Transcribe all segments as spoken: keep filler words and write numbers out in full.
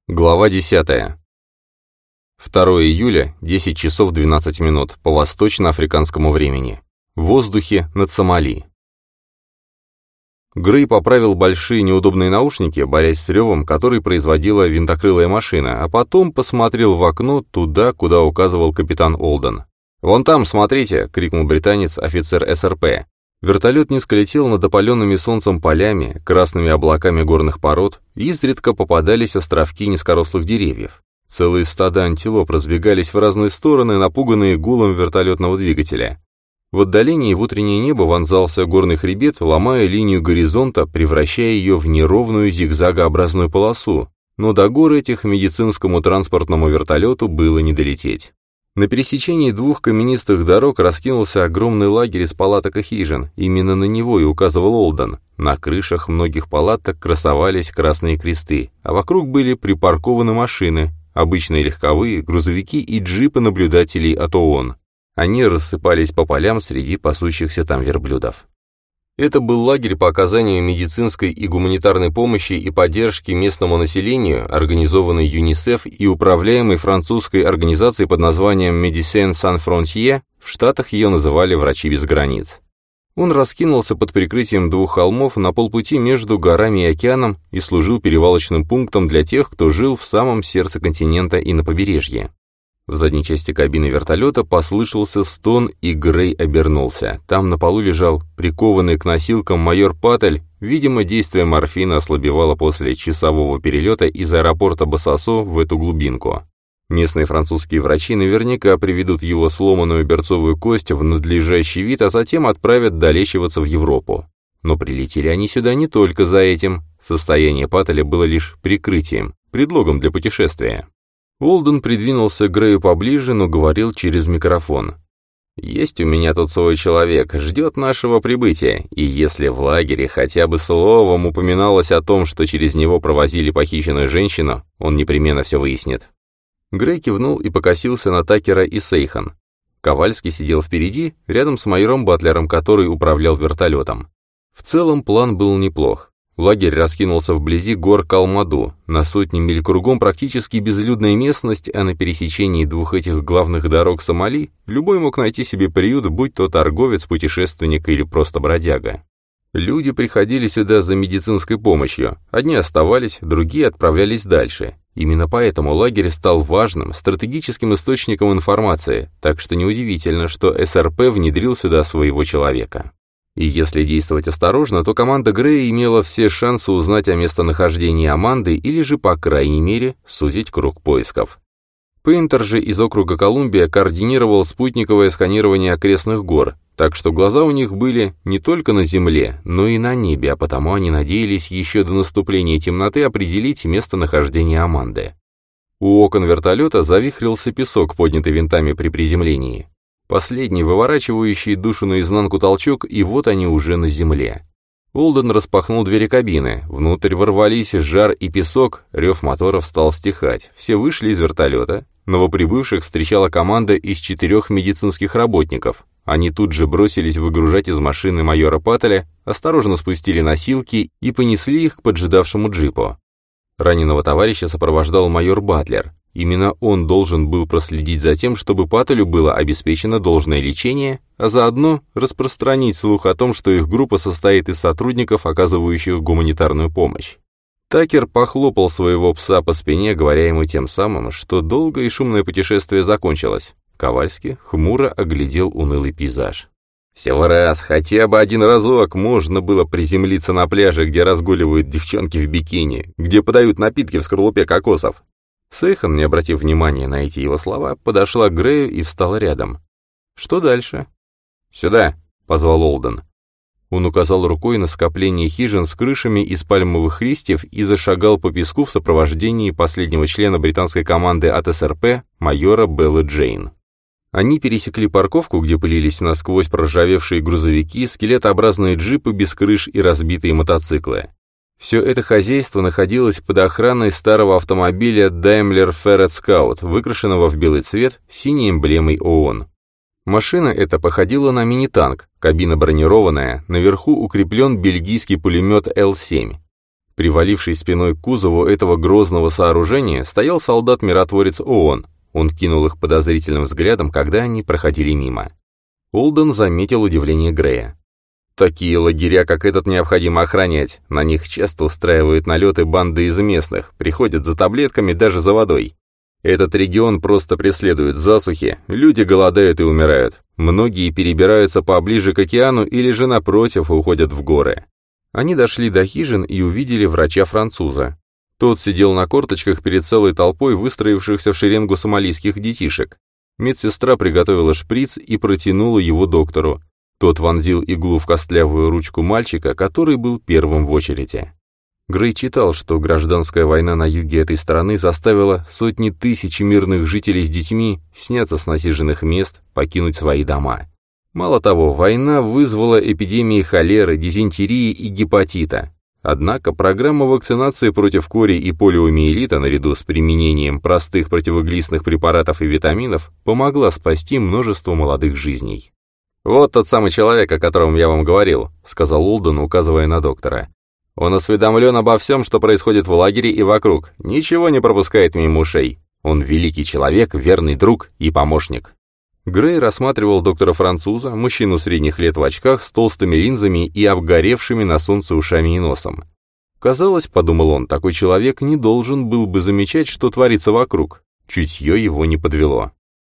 Глава десятая. второго июля, десять часов двенадцать минут, по восточно-африканскому времени. В воздухе над Сомали. Грей поправил большие неудобные наушники, борясь с ревом, который производила винтокрылая машина, а потом посмотрел в окно туда, куда указывал капитан Олден. «Вон там, смотрите!» — крикнул британец, офицер эс эр пэ. Вертолет низко летел над опаленными солнцем полями, красными облаками горных пород, и изредка попадались островки низкорослых деревьев. Целые стада антилоп разбегались в разные стороны, напуганные гулом вертолетного двигателя. В отдалении в утреннее небо вонзался горный хребет, ломая линию горизонта, превращая ее в неровную зигзагообразную полосу, но до гор этих медицинскому транспортному вертолету было не долететь. На пересечении двух каменистых дорог раскинулся огромный лагерь из палаток и хижин. Именно на него и указывал Олден. На крышах многих палаток красовались красные кресты, а вокруг были припаркованы машины, обычные легковые, грузовики и джипы наблюдателей от ООН. Они рассыпались по полям среди пасущихся там верблюдов. Это был лагерь по оказанию медицинской и гуманитарной помощи и поддержки местному населению, организованный ЮНИСЕФ и управляемый французской организацией под названием Médecins Sans Frontières, в Штатах ее называли «Врачи без границ». Он раскинулся под прикрытием двух холмов на полпути между горами и океаном и служил перевалочным пунктом для тех, кто жил в самом сердце континента и на побережье. В задней части кабины вертолета послышался стон, и Грей обернулся. Там на полу лежал прикованный к носилкам майор Паттель. Видимо, действие морфина ослабевало после часового перелета из аэропорта Босасо в эту глубинку. Местные французские врачи наверняка приведут его сломанную берцовую кость в надлежащий вид, а затем отправят долечиваться в Европу. Но прилетели они сюда не только за этим. Состояние Паттеля было лишь прикрытием, предлогом для путешествия. Олден придвинулся к Грею поближе, но говорил через микрофон. «Есть у меня тут свой человек, ждет нашего прибытия, и если в лагере хотя бы словом упоминалось о том, что через него провозили похищенную женщину, он непременно все выяснит». Грей кивнул и покосился на Такера и Сейхан. Ковальский сидел впереди, рядом с майором Батлером, который управлял вертолетом. В целом план был неплох. Лагерь раскинулся вблизи гор Калмаду, на сотни миль кругом практически безлюдная местность, а на пересечении двух этих главных дорог Сомали любой мог найти себе приют, будь то торговец, путешественник или просто бродяга. Люди приходили сюда за медицинской помощью, одни оставались, другие отправлялись дальше. Именно поэтому лагерь стал важным, стратегическим источником информации, так что неудивительно, что эс эр пэ внедрил сюда своего человека. И если действовать осторожно, то команда Грея имела все шансы узнать о местонахождении Аманды или же, по крайней мере, сузить круг поисков. Пейнтер же из округа Колумбия координировал спутниковое сканирование окрестных гор, так что глаза у них были не только на земле, но и на небе, а потому они надеялись еще до наступления темноты определить местонахождение Аманды. У окон вертолета завихрился песок, поднятый винтами при приземлении. Последний, выворачивающий душу наизнанку толчок, и вот они уже на земле. Олден распахнул двери кабины, внутрь ворвались жар и песок, рев моторов стал стихать, все вышли из вертолета. Новоприбывших встречала команда из четырех медицинских работников. Они тут же бросились выгружать из машины майора Паттеля, осторожно спустили носилки и понесли их к поджидавшему джипу. Раненого товарища сопровождал майор Батлер. Именно он должен был проследить за тем, чтобы Паттелю было обеспечено должное лечение, а заодно распространить слух о том, что их группа состоит из сотрудников, оказывающих гуманитарную помощь. Такер похлопал своего пса по спине, говоря ему тем самым, что долгое и шумное путешествие закончилось. Ковальский хмуро оглядел унылый пейзаж. «Всего раз, хотя бы один разок можно было приземлиться на пляже, где разгуливают девчонки в бикини, где подают напитки в скорлупе кокосов». Сейхан, не обратив внимания на эти его слова, подошла к Грею и встала рядом. «Что дальше?» «Сюда», — позвал Олден. Он указал рукой на скопление хижин с крышами из пальмовых листьев и зашагал по песку в сопровождении последнего члена британской команды от эс эр пэ, майора Беллы Джейн. Они пересекли парковку, где пылились насквозь проржавевшие грузовики, скелетообразные джипы без крыш и разбитые мотоциклы. Все это хозяйство находилось под охраной старого автомобиля Daimler Ferret Scout, выкрашенного в белый цвет синей эмблемой ООН. Машина эта походила на мини-танк, кабина бронированная, наверху укреплен бельгийский пулемет эл семь. Привалившись спиной к кузову этого грозного сооружения, стоял солдат-миротворец ООН. Он кинул их подозрительным взглядом, когда они проходили мимо. Олден заметил удивление Грея. «Такие лагеря, как этот, необходимо охранять. На них часто устраивают налеты банды из местных, приходят за таблетками, даже за водой. Этот регион просто преследуют засухи, люди голодают и умирают. Многие перебираются поближе к океану или же, напротив, уходят в горы». Они дошли до хижин и увидели врача-француза. Тот сидел на корточках перед целой толпой выстроившихся в шеренгу сомалийских детишек. Медсестра приготовила шприц и протянула его доктору. Тот вонзил иглу в костлявую ручку мальчика, который был первым в очереди. Грей читал, что гражданская война на юге этой страны заставила сотни тысяч мирных жителей с детьми сняться с насиженных мест, покинуть свои дома. Мало того, война вызвала эпидемии холеры, дизентерии и гепатита. Однако программа вакцинации против кори и полиомиелита наряду с применением простых противоглистных препаратов и витаминов помогла спасти множество молодых жизней. «Вот тот самый человек, о котором я вам говорил», — сказал Олден, указывая на доктора. «Он осведомлен обо всем, что происходит в лагере и вокруг, ничего не пропускает мимо ушей. Он великий человек, верный друг и помощник». Грей рассматривал доктора-француза, мужчину средних лет в очках с толстыми линзами и обгоревшими на солнце ушами и носом. Казалось, подумал он, такой человек не должен был бы замечать, что творится вокруг. Чутье его не подвело.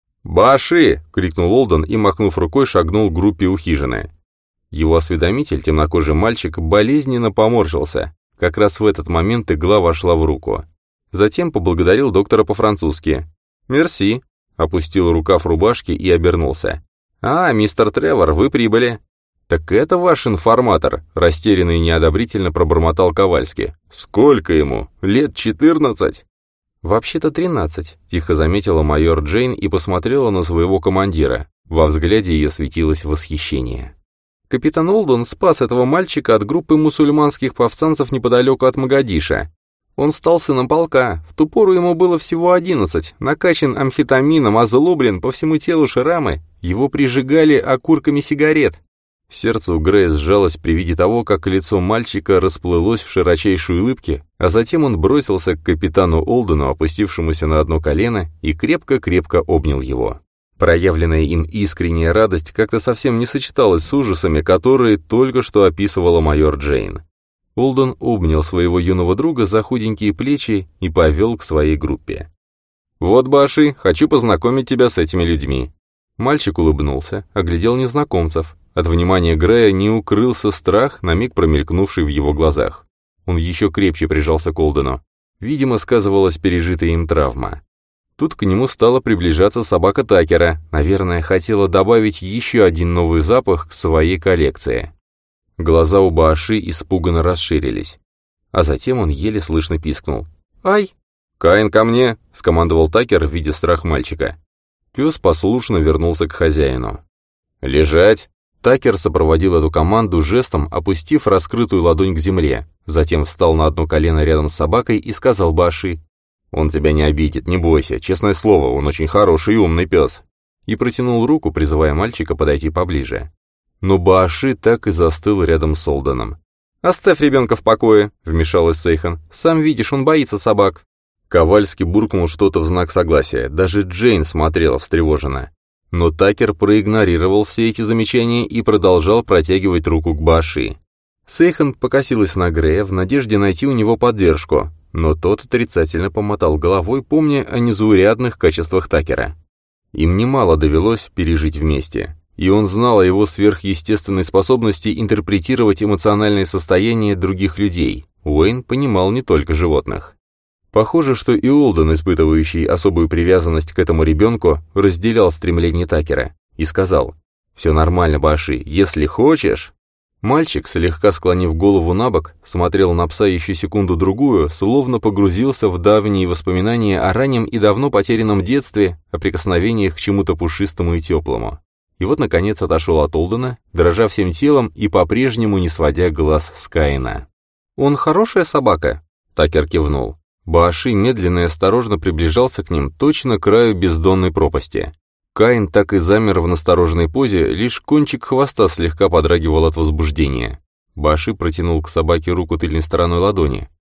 «Баши!» — крикнул Олден и, махнув рукой, шагнул к группе у хижины. Его осведомитель, темнокожий мальчик, болезненно поморщился. Как раз в этот момент игла вошла в руку. Затем поблагодарил доктора по-французски. «Мерси!» Опустил рукав рубашки и обернулся. «А, мистер Тревор, вы прибыли». «Так это ваш информатор», — растерянно и неодобрительно пробормотал Ковальский. «Сколько ему? Лет четырнадцать?» «Вообще-то тринадцать», — тихо заметила майор Джейн и посмотрела на своего командира. Во взгляде ее светилось восхищение. «Капитан Олден спас этого мальчика от группы мусульманских повстанцев неподалеку от Могадиша. Он стал сыном полка, в ту пору ему было всего одиннадцать, накачан амфетамином, озлоблен, по всему телу шрамы, его прижигали окурками сигарет». Сердце у Грея сжалось при виде того, как лицо мальчика расплылось в широчайшей улыбке, а затем он бросился к капитану Олдену, опустившемуся на одно колено, и крепко-крепко обнял его. Проявленная им искренняя радость как-то совсем не сочеталась с ужасами, которые только что описывала майор Джейн. Олден обнял своего юного друга за худенькие плечи и повел к своей группе. «Вот, Баши, хочу познакомить тебя с этими людьми». Мальчик улыбнулся, оглядел незнакомцев. От внимания Грея не укрылся страх, на миг промелькнувший в его глазах. Он еще крепче прижался к Олдену. Видимо, сказывалась пережитая им травма. Тут к нему стала приближаться собака Такера, наверное, хотела добавить еще один новый запах к своей коллекции. Глаза у Бааши испуганно расширились. А затем он еле слышно пискнул. «Ай!» «Каин, ко мне!» — скомандовал Такер, видя страх мальчика. Пес послушно вернулся к хозяину. «Лежать!» Такер сопроводил эту команду жестом, опустив раскрытую ладонь к земле. Затем встал на одно колено рядом с собакой и сказал Бааши: «Он тебя не обидит, не бойся, честное слово, он очень хороший и умный пес». И протянул руку, призывая мальчика подойти поближе. Но Бааши так и застыл рядом с Олденом. «Оставь ребенка в покое», — вмешалась Сейхан. «Сам видишь, он боится собак». Ковальский буркнул что-то в знак согласия, даже Джейн смотрела встревоженно. Но Такер проигнорировал все эти замечания и продолжал протягивать руку к Бааши. Сейхан покосилась на Грея в надежде найти у него поддержку, но тот отрицательно помотал головой, помня о незаурядных качествах Такера. Им немало довелось пережить вместе. И он знал о его сверхъестественной способности интерпретировать эмоциональное состояние других людей. Уэйн понимал не только животных. Похоже, что и Олден, испытывающий особую привязанность к этому ребенку, разделял стремление Такера и сказал: «Все нормально, Бааши, если хочешь». Мальчик, слегка склонив голову на бок, смотрел на пса еще секунду-другую, словно погрузился в давние воспоминания о раннем и давно потерянном детстве, о прикосновениях к чему-то пушистому и теплому. И вот, наконец, отошел от Олдена, дрожа всем телом и по-прежнему не сводя глаз с Каина. «Он хорошая собака?» Такер кивнул. Бааши медленно и осторожно приближался к ним, точно к краю бездонной пропасти. Каин так и замер в настороженной позе, лишь кончик хвоста слегка подрагивал от возбуждения. Бааши протянул к собаке руку тыльной стороной ладони.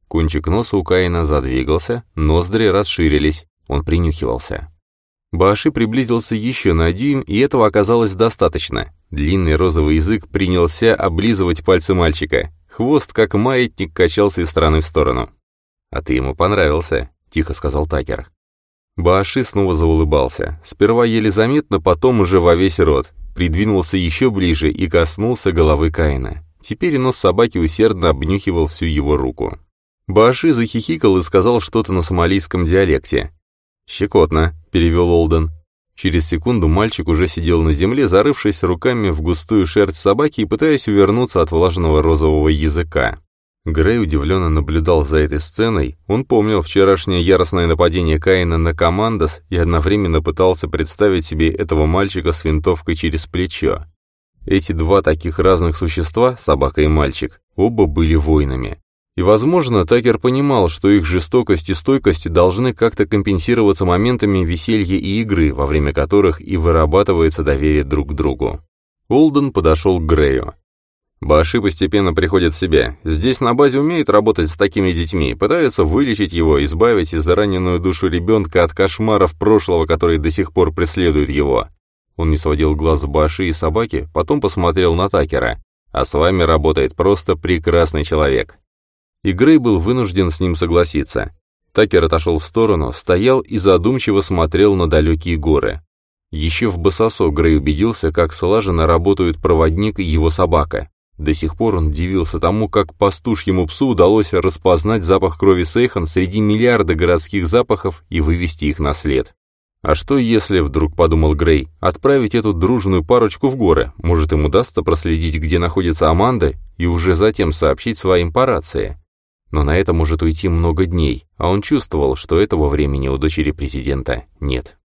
Кончик носа у Каина задвигался, ноздри расширились, он принюхивался. Бааши приблизился еще на дюйм, и этого оказалось достаточно. Длинный розовый язык принялся облизывать пальцы мальчика. Хвост, как маятник, качался из стороны в сторону. «А ты ему понравился», — тихо сказал Такер. Бааши снова заулыбался. Сперва еле заметно, потом уже во весь рот. Придвинулся еще ближе и коснулся головы Каина. Теперь нос собаки усердно обнюхивал всю его руку. Бааши захихикал и сказал что-то на сомалийском диалекте. «Щекотно», — перевел Олден. Через секунду мальчик уже сидел на земле, зарывшись руками в густую шерсть собаки и пытаясь увернуться от влажного розового языка. Грей удивленно наблюдал за этой сценой. Он помнил вчерашнее яростное нападение Каина на Командос и одновременно пытался представить себе этого мальчика с винтовкой через плечо. Эти два таких разных существа, собака и мальчик, оба были воинами. И, возможно, Такер понимал, что их жестокость и стойкость должны как-то компенсироваться моментами веселья и игры, во время которых и вырабатывается доверие друг к другу. Олден подошел к Грею. Бааши постепенно приходит в себя. Здесь на базе умеют работать с такими детьми, пытаются вылечить его, избавить израненную душу ребенка от кошмаров прошлого, которые до сих пор преследуют его. Он не сводил глаз с Бааши и собаки, потом посмотрел на Такера. А с вами работает просто прекрасный человек. И Грей был вынужден с ним согласиться. Такер отошел в сторону, стоял и задумчиво смотрел на далекие горы. Еще в Басосо Грей убедился, как слаженно работают проводник и его собака. До сих пор он удивился тому, как пастушьему псу удалось распознать запах крови Сейхан среди миллиарда городских запахов и вывести их на след. А что если, вдруг подумал Грей, отправить эту дружную парочку в горы? Может, им удастся проследить, где находится Аманда, и уже затем сообщить своим по рации? Но на это может уйти много дней, а он чувствовал, что этого времени у дочери президента нет.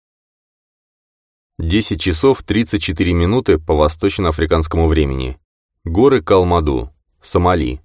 десять часов тридцать четыре минуты по восточноафриканскому времени. Горы Калмаду, Сомали.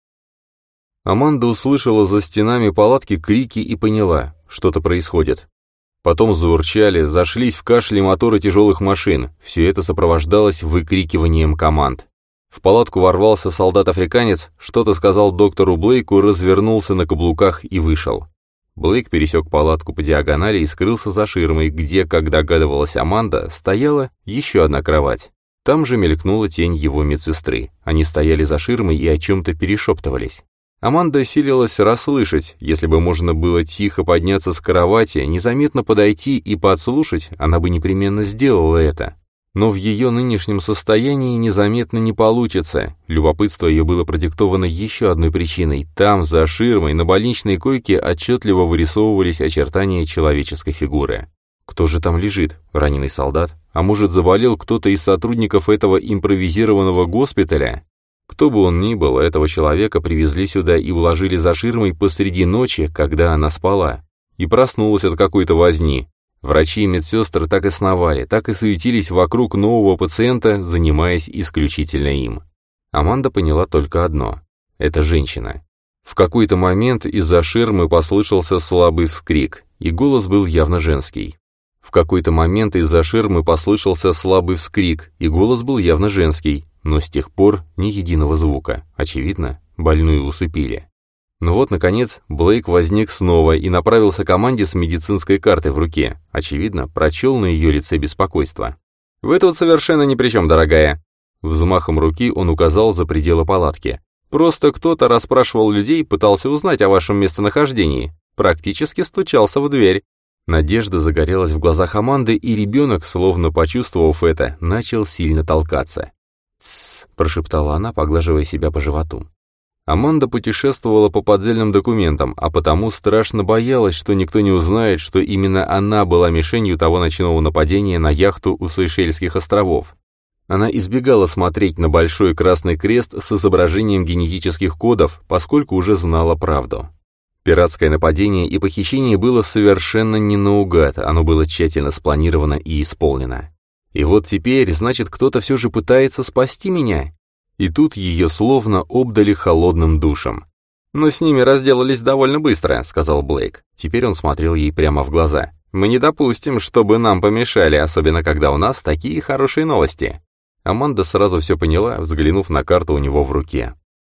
Аманда услышала за стенами палатки крики и поняла, что-то происходит. Потом заурчали, зашлись в кашле моторы тяжелых машин, все это сопровождалось выкрикиванием команд. В палатку ворвался солдат-африканец, что-то сказал доктору Блейку, развернулся на каблуках и вышел. Блейк пересек палатку по диагонали и скрылся за ширмой, где, как догадывалась Аманда, стояла еще одна кровать. Там же мелькнула тень его медсестры. Они стояли за ширмой и о чем-то перешептывались. Аманда силилась расслышать, если бы можно было тихо подняться с кровати, незаметно подойти и подслушать, она бы непременно сделала это. Но в ее нынешнем состоянии незаметно не получится. Любопытство ее было продиктовано еще одной причиной. Там, за ширмой, на больничной койке отчетливо вырисовывались очертания человеческой фигуры. Кто же там лежит? Раненый солдат? А может, заболел кто-то из сотрудников этого импровизированного госпиталя? Кто бы он ни был, этого человека привезли сюда и уложили за ширмой посреди ночи, когда она спала. И проснулась от какой-то возни. Врачи и медсестры так и сновали, так и суетились вокруг нового пациента, занимаясь исключительно им. Аманда поняла только одно — это женщина. В какой-то момент из-за ширмы послышался слабый вскрик, и голос был явно женский. В какой-то момент из-за ширмы послышался слабый вскрик, и голос был явно женский, но с тех пор ни единого звука. Очевидно, больную усыпили. Но вот, наконец, Блейк возник снова и направился к Аманде с медицинской картой в руке. Очевидно, прочел на ее лице беспокойство. «Вы тут совершенно ни при чем, дорогая!» Взмахом руки он указал за пределы палатки. «Просто кто-то расспрашивал людей, пытался узнать о вашем местонахождении. Практически стучался в дверь». Надежда загорелась в глазах Аманды, и ребенок, словно почувствовав это, начал сильно толкаться. «Тссс», — прошептала она, поглаживая себя по животу. Аманда путешествовала по поддельным документам, а потому страшно боялась, что никто не узнает, что именно она была мишенью того ночного нападения на яхту у Сейшельских островов. Она избегала смотреть на большой красный крест с изображением генетических кодов, поскольку уже знала правду. Пиратское нападение и похищение было совершенно не наугад, оно было тщательно спланировано и исполнено. И вот теперь, значит, кто-то все же пытается спасти меня. И тут ее словно обдали холодным душем. «Но с ними разделались довольно быстро», — сказал Блейк. Теперь он смотрел ей прямо в глаза. «Мы не допустим, чтобы нам помешали, особенно когда у нас такие хорошие новости». Аманда сразу все поняла, взглянув на карту у него в руке.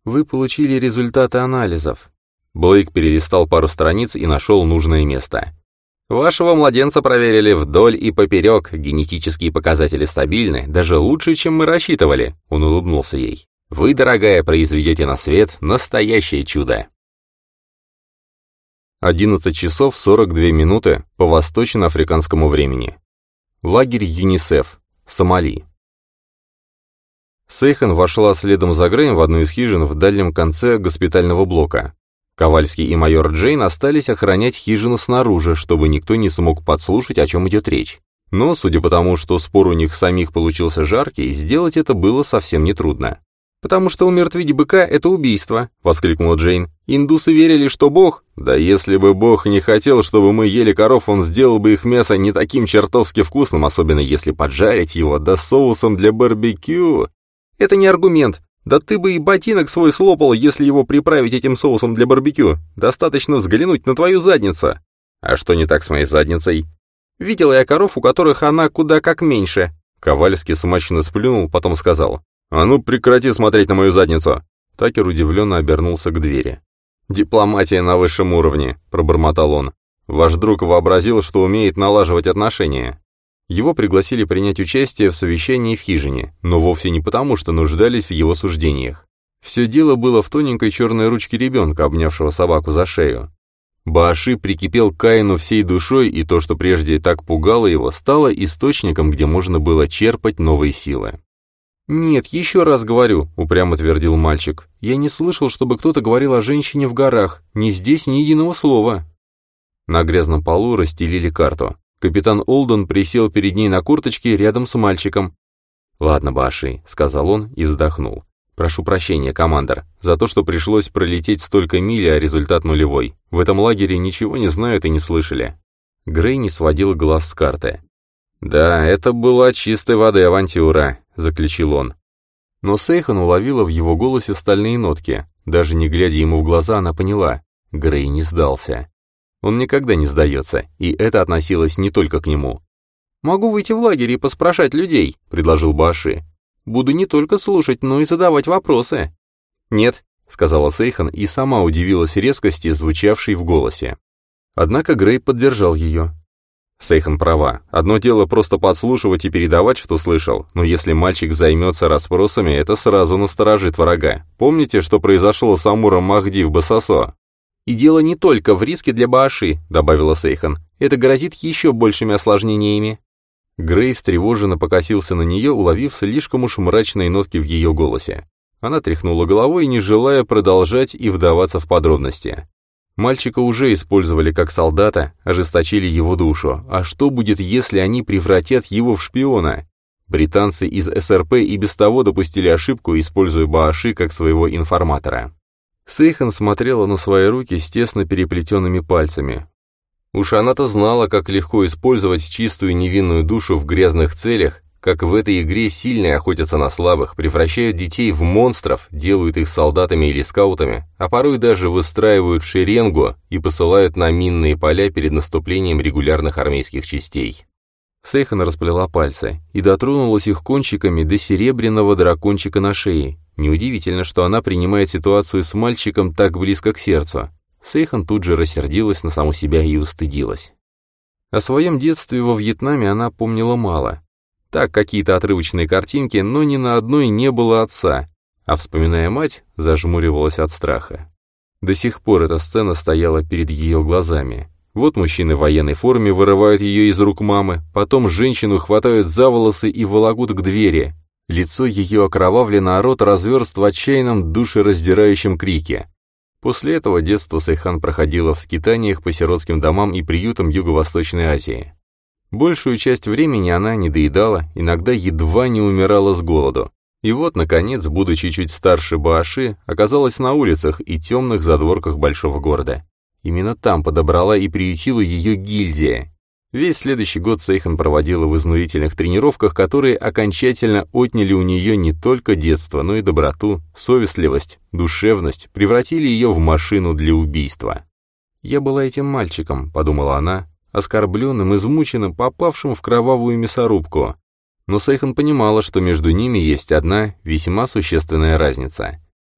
Вы получили результаты анализов». Блейк перелистал пару страниц и нашел нужное место. «Вашего младенца проверили вдоль и поперек, генетические показатели стабильны, даже лучше, чем мы рассчитывали», — он улыбнулся ей. «Вы, дорогая, произведете на свет настоящее чудо». одиннадцать часов сорок две минуты по восточно-африканскому времени. Лагерь ЮНИСЕФ, Сомали. Сейхан вошла следом за Греем в одну из хижин в дальнем конце госпитального блока. Ковальский и майор Джейн остались охранять хижину снаружи, чтобы никто не смог подслушать, о чем идет речь. Но, судя по тому, что спор у них самих получился жаркий, сделать это было совсем нетрудно. «Потому что умертвить быка — это убийство», — воскликнула Джейн. «Индусы верили, что Бог...» «Да если бы Бог не хотел, чтобы мы ели коров, он сделал бы их мясо не таким чертовски вкусным, особенно если поджарить его, да соусом для барбекю». «Это не аргумент. Да ты бы и ботинок свой слопал, если его приправить этим соусом для барбекю. Достаточно взглянуть на твою задницу». «А что не так с моей задницей?» «Видела я коров, у которых она куда как меньше». Ковальский смачно сплюнул, потом сказал: «А ну прекрати смотреть на мою задницу!» Такер удивленно обернулся к двери. «Дипломатия на высшем уровне», — пробормотал он. «Ваш друг вообразил, что умеет налаживать отношения». Его пригласили принять участие в совещании в хижине, но вовсе не потому, что нуждались в его суждениях. Все дело было в тоненькой черной ручке ребенка, обнявшего собаку за шею. Бааши прикипел к Каину всей душой, и то, что прежде так пугало его, стало источником, где можно было черпать новые силы. «Нет, еще раз говорю», — упрямо твердил мальчик. «Я не слышал, чтобы кто-то говорил о женщине в горах. Ни здесь, ни единого слова». На грязном полу расстелили карту. Капитан Олден присел перед ней на курточке рядом с мальчиком. «Ладно, Бааши», — сказал он и вздохнул. «Прошу прощения, командор, за то, что пришлось пролететь столько миль, а результат нулевой. В этом лагере ничего не знают и не слышали». Грей не сводил глаз с карты. «Да, это была чистой воды авантюра», — заключил он. Но Сейхан уловила в его голосе стальные нотки. Даже не глядя ему в глаза, она поняла. Грей не сдался. Он никогда не сдается, и это относилось не только к нему. «Могу выйти в лагерь и поспрашать людей», — предложил Бааши. «Буду не только слушать, но и задавать вопросы». «Нет», — сказала Сейхан и сама удивилась резкости, звучавшей в голосе. Однако Грей поддержал ее. Сейхан права. Одно дело просто подслушивать и передавать, что слышал, но если мальчик займется расспросами, это сразу насторожит врага. Помните, что произошло с Амуром Махди в Басасо? «И дело не только в риске для Бааши», — добавила Сейхан. «Это грозит еще большими осложнениями». Грей встревоженно покосился на нее, уловив слишком уж мрачные нотки в ее голосе. Она тряхнула головой, не желая продолжать и вдаваться в подробности. Мальчика уже использовали как солдата, ожесточили его душу. А что будет, если они превратят его в шпиона? Британцы из эс эр пэ и без того допустили ошибку, используя Бааши как своего информатора. Сейхан смотрела на свои руки с тесно переплетенными пальцами. Уж она-то знала, как легко использовать чистую невинную душу в грязных целях, как в этой игре сильные охотятся на слабых, превращают детей в монстров, делают их солдатами или скаутами, а порой даже выстраивают в шеренгу и посылают на минные поля перед наступлением регулярных армейских частей. Сейхан расплела пальцы и дотронулась их кончиками до серебряного дракончика на шее. Неудивительно, что она принимает ситуацию с мальчиком так близко к сердцу. Сейхан тут же рассердилась на саму себя и устыдилась. О своем детстве во Вьетнаме она помнила мало. Так, какие-то отрывочные картинки, но ни на одной не было отца, а, вспоминая мать, зажмуривалась от страха. До сих пор эта сцена стояла перед ее глазами. Вот мужчины в военной форме вырывают ее из рук мамы, потом женщину хватают за волосы и волокут к двери. Лицо ее окровавлено, а рот разверст в отчаянном душераздирающем крике. После этого детство Сейхан проходило в скитаниях по сиротским домам и приютам Юго-Восточной Азии. Большую часть времени она недоедала, иногда едва не умирала с голоду. И вот, наконец, будучи чуть старше Бааши, оказалась на улицах и темных задворках большого города. Именно там подобрала и приютила ее гильдия. Весь следующий год Сейхан проводила в изнурительных тренировках, которые окончательно отняли у нее не только детство, но и доброту, совестливость, душевность, превратили ее в машину для убийства. «Я была этим мальчиком», — подумала она, оскорбленным, измученным, попавшим в кровавую мясорубку. Но Сейхан понимала, что между ними есть одна весьма существенная разница.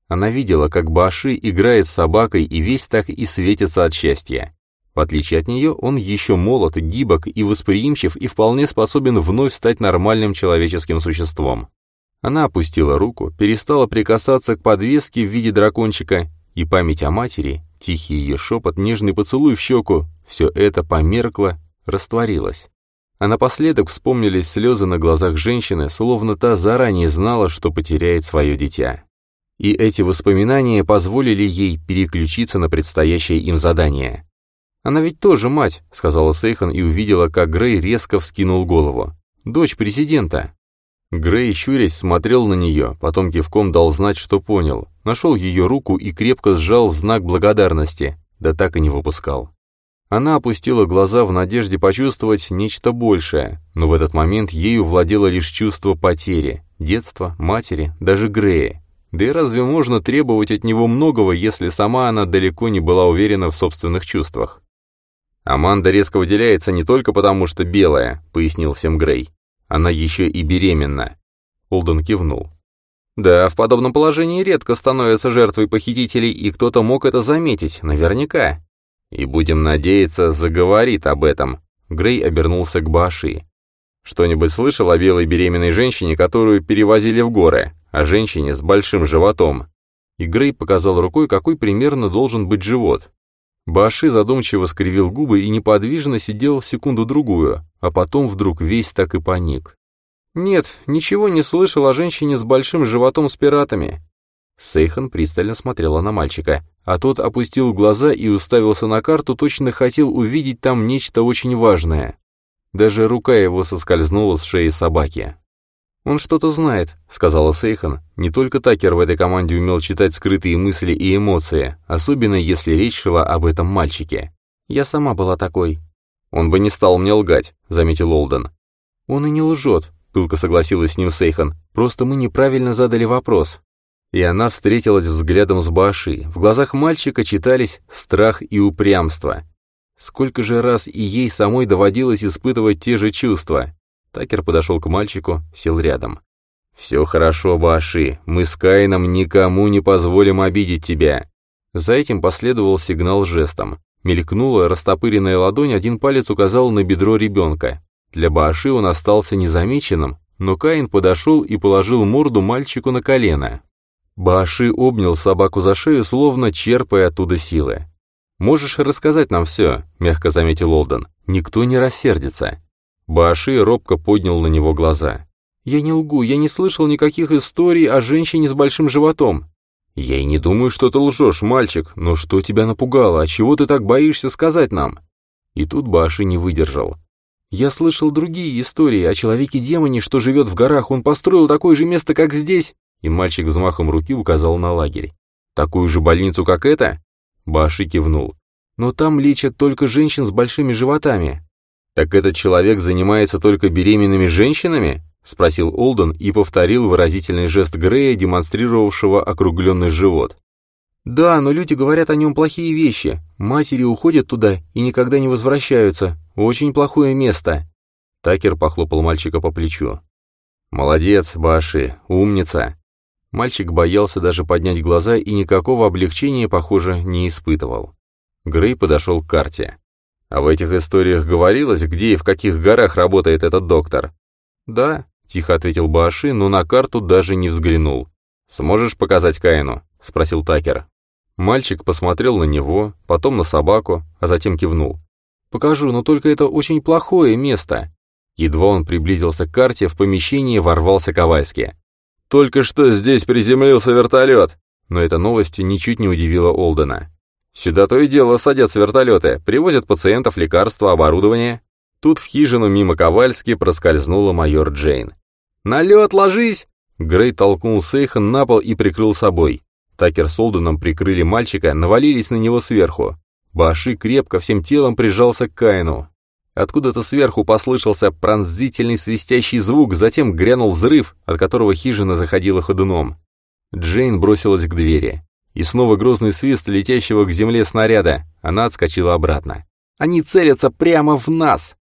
Она видела, как Баоши играет с собакой и весь так и светится от счастья. В отличие от нее, он еще молод, гибок и восприимчив и вполне способен вновь стать нормальным человеческим существом. Она опустила руку, перестала прикасаться к подвеске в виде дракончика, и память о матери, тихий ее шепот, нежный поцелуй в щеку, все это померкло, растворилось. А напоследок вспомнились слезы на глазах женщины, словно та заранее знала, что потеряет свое дитя. И эти воспоминания позволили ей переключиться на предстоящее им задание. «Она ведь тоже мать», — сказала Сейхан и увидела, как Грей резко вскинул голову. «Дочь президента». Грей, щурясь, смотрел на нее, потом кивком дал знать, что понял. Нашел ее руку и крепко сжал в знак благодарности, да так и не выпускал. Она опустила глаза в надежде почувствовать нечто большее, но в этот момент ею владело лишь чувство потери, детства, матери, даже Грея. Да и разве можно требовать от него многого, если сама она далеко не была уверена в собственных чувствах? «Аманда резко выделяется не только потому, что белая», — пояснил всем Грей. «Она еще и беременна». Олден кивнул. «Да, в подобном положении редко становятся жертвой похитителей, и кто-то мог это заметить, наверняка. И будем надеяться, заговорит об этом». Грей обернулся к Баоши. «Что-нибудь слышал о белой беременной женщине, которую перевозили в горы? О женщине с большим животом?» И Грей показал рукой, какой примерно должен быть живот. Баоши задумчиво скривил губы и неподвижно сидел секунду-другую, а потом вдруг весь так и паник. «Нет, ничего не слышал о женщине с большим животом с пиратами». Сейхан пристально смотрела на мальчика, а тот опустил глаза и уставился на карту, точно хотел увидеть там нечто очень важное. Даже рука его соскользнула с шеи собаки. «Он что-то знает», — сказала Сейхан. Не только Такер в этой команде умел читать скрытые мысли и эмоции, особенно если речь шла об этом мальчике. «Я сама была такой». «Он бы не стал мне лгать», — заметил Олден. «Он и не лжет», — пылко согласилась с ним Сейхан. «Просто мы неправильно задали вопрос». И она встретилась взглядом с Баоши. В глазах мальчика читались страх и упрямство. Сколько же раз и ей самой доводилось испытывать те же чувства. Такер подошел к мальчику, сел рядом. «Все хорошо, Баоши, мы с Каином никому не позволим обидеть тебя». За этим последовал сигнал жестом. Мелькнула растопыренная ладонь, один палец указал на бедро ребенка. Для Баоши он остался незамеченным, но Каин подошел и положил морду мальчику на колено. Баоши обнял собаку за шею, словно черпая оттуда силы. «Можешь рассказать нам все», — мягко заметил Олден. «Никто не рассердится». Баоши робко поднял на него глаза. «Я не лгу, я не слышал никаких историй о женщине с большим животом». «Я и не думаю, что ты лжешь, мальчик, но что тебя напугало, отчего ты так боишься сказать нам?» И тут Баоши не выдержал. «Я слышал другие истории о человеке-демоне, что живет в горах, он построил такое же место, как здесь». И мальчик взмахом руки указал на лагерь. «Такую же больницу, как эта?» Баоши кивнул. «Но там лечат только женщин с большими животами». «Так этот человек занимается только беременными женщинами?» — спросил Олден и повторил выразительный жест Грея, демонстрировавшего округленный живот. «Да, но люди говорят о нем плохие вещи. Матери уходят туда и никогда не возвращаются. Очень плохое место». Такер похлопал мальчика по плечу. «Молодец, Баоши, умница». Мальчик боялся даже поднять глаза и никакого облегчения, похоже, не испытывал. Грей подошел к карте. «А в этих историях говорилось, где и в каких горах работает этот доктор?» «Да», — тихо ответил Баоши, но на карту даже не взглянул. «Сможешь показать Каину?» — спросил Такер. Мальчик посмотрел на него, потом на собаку, а затем кивнул. «Покажу, но только это очень плохое место». Едва он приблизился к карте, в помещение ворвался Ковальский. «Только что здесь приземлился вертолет!» Но эта новость ничуть не удивила Олдена. «Сюда то и дело садятся вертолеты, привозят пациентов, лекарства, оборудование». Тут в хижину мимо Ковальски проскользнула майор Джейн. «На лед ложись!» Грей толкнул Сейхан на пол и прикрыл собой. Такер с Олденом прикрыли мальчика, навалились на него сверху. Баоши крепко всем телом прижался к Каину. Откуда-то сверху послышался пронзительный свистящий звук, затем грянул взрыв, от которого хижина заходила ходуном. Джейн бросилась к двери. И снова грозный свист летящего к земле снаряда. Она отскочила обратно. «Они целятся прямо в нас!»